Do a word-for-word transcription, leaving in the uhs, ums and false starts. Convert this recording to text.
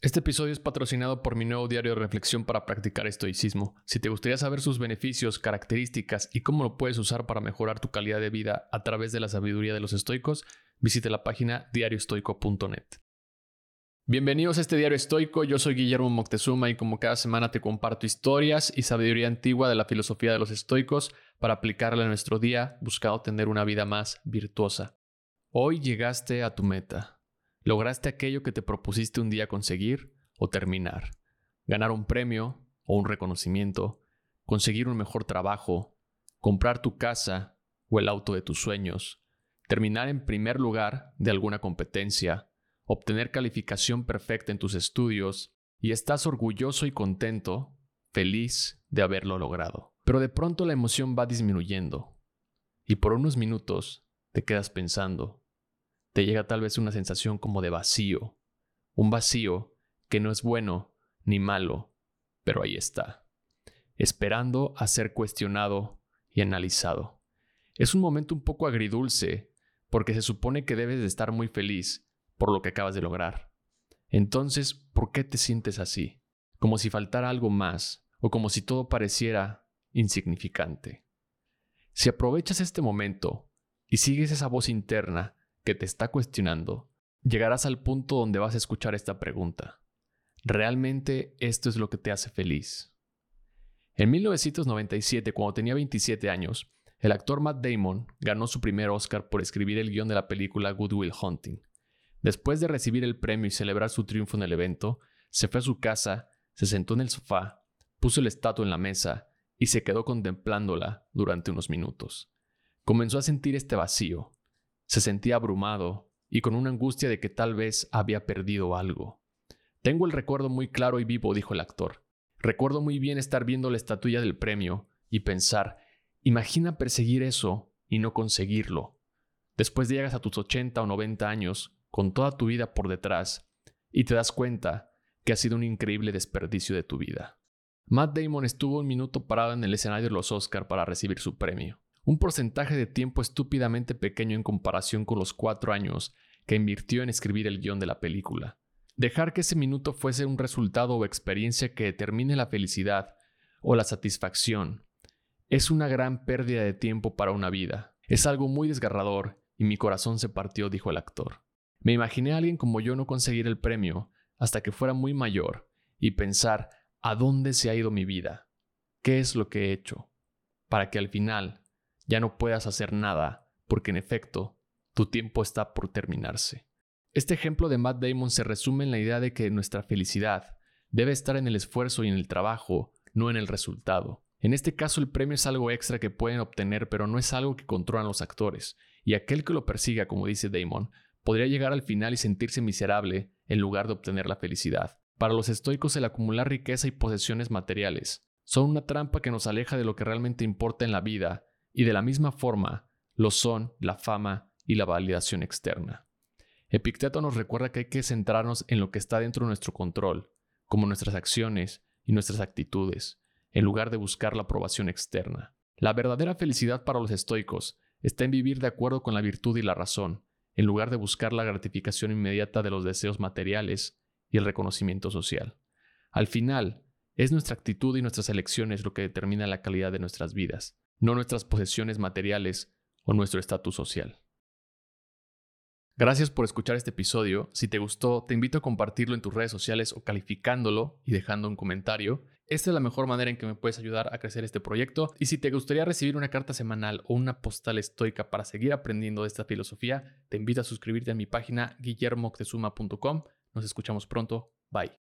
Este episodio es patrocinado por mi nuevo diario de reflexión para practicar estoicismo. Si te gustaría saber sus beneficios, características y cómo lo puedes usar para mejorar tu calidad de vida a través de la sabiduría de los estoicos, visite la página diario estoico punto net. Bienvenidos a este Diario Estoico, yo soy Guillermo Moctezuma y como cada semana te comparto historias y sabiduría antigua de la filosofía de los estoicos para aplicarla en nuestro día, buscando tener una vida más virtuosa. Hoy llegaste a tu meta. ¿Lograste aquello que te propusiste un día conseguir o terminar? ¿Ganar un premio o un reconocimiento? ¿Conseguir un mejor trabajo? ¿Comprar tu casa o el auto de tus sueños? ¿Terminar en primer lugar de alguna competencia? ¿Obtener calificación perfecta en tus estudios? ¿Y estás orgulloso y contento, feliz de haberlo logrado? Pero de pronto la emoción va disminuyendo y por unos minutos te quedas pensando. Te llega tal vez una sensación como de vacío, un vacío que no es bueno ni malo, pero ahí está, esperando a ser cuestionado y analizado. Es un momento un poco agridulce, porque se supone que debes de estar muy feliz por lo que acabas de lograr. Entonces, ¿por qué te sientes así? Como si faltara algo más, o como si todo pareciera insignificante. Si aprovechas este momento y sigues esa voz interna que te está cuestionando, llegarás al punto donde vas a escuchar esta pregunta. ¿Realmente esto es lo que te hace feliz? En mil novecientos noventa y siete, cuando tenía veintisiete años, el actor Matt Damon ganó su primer Oscar por escribir el guión de la película Good Will Hunting. Después de recibir el premio y celebrar su triunfo en el evento, se fue a su casa, se sentó en el sofá, puso el estatua en la mesa y se quedó contemplándola durante unos minutos. Comenzó a sentir este vacío. Se sentía abrumado y con una angustia de que tal vez había perdido algo. Tengo el recuerdo muy claro y vivo, dijo el actor. Recuerdo muy bien estar viendo la estatuilla del premio y pensar, imagina perseguir eso y no conseguirlo. Después llegas a tus ochenta o noventa años, con toda tu vida por detrás, y te das cuenta que ha sido un increíble desperdicio de tu vida. Matt Damon estuvo un minuto parado en el escenario de los Oscar para recibir su premio. Un porcentaje de tiempo estúpidamente pequeño en comparación con los cuatro años que invirtió en escribir el guión de la película. Dejar que ese minuto fuese un resultado o experiencia que determine la felicidad o la satisfacción es una gran pérdida de tiempo para una vida. Es algo muy desgarrador y mi corazón se partió, dijo el actor. Me imaginé a alguien como yo no conseguir el premio hasta que fuera muy mayor y pensar, ¿a dónde se ha ido mi vida? ¿Qué es lo que he hecho? Para que al final ya no puedas hacer nada, porque en efecto, tu tiempo está por terminarse. Este ejemplo de Matt Damon se resume en la idea de que nuestra felicidad debe estar en el esfuerzo y en el trabajo, no en el resultado. En este caso, el premio es algo extra que pueden obtener, pero no es algo que controlan los actores, y aquel que lo persiga, como dice Damon, podría llegar al final y sentirse miserable en lugar de obtener la felicidad. Para los estoicos, el acumular riqueza y posesiones materiales son una trampa que nos aleja de lo que realmente importa en la vida, y de la misma forma lo son la fama y la validación externa. Epicteto nos recuerda que hay que centrarnos en lo que está dentro de nuestro control, como nuestras acciones y nuestras actitudes, en lugar de buscar la aprobación externa. La verdadera felicidad para los estoicos está en vivir de acuerdo con la virtud y la razón, en lugar de buscar la gratificación inmediata de los deseos materiales y el reconocimiento social. Al final, es nuestra actitud y nuestras elecciones lo que determina la calidad de nuestras vidas, no nuestras posesiones materiales o nuestro estatus social. Gracias por escuchar este episodio. Si te gustó, te invito a compartirlo en tus redes sociales o calificándolo y dejando un comentario. Esta es la mejor manera en que me puedes ayudar a crecer este proyecto. Y si te gustaría recibir una carta semanal o una postal estoica para seguir aprendiendo de esta filosofía, te invito a suscribirte a mi página guillermo moctezuma punto com. Nos escuchamos pronto. Bye.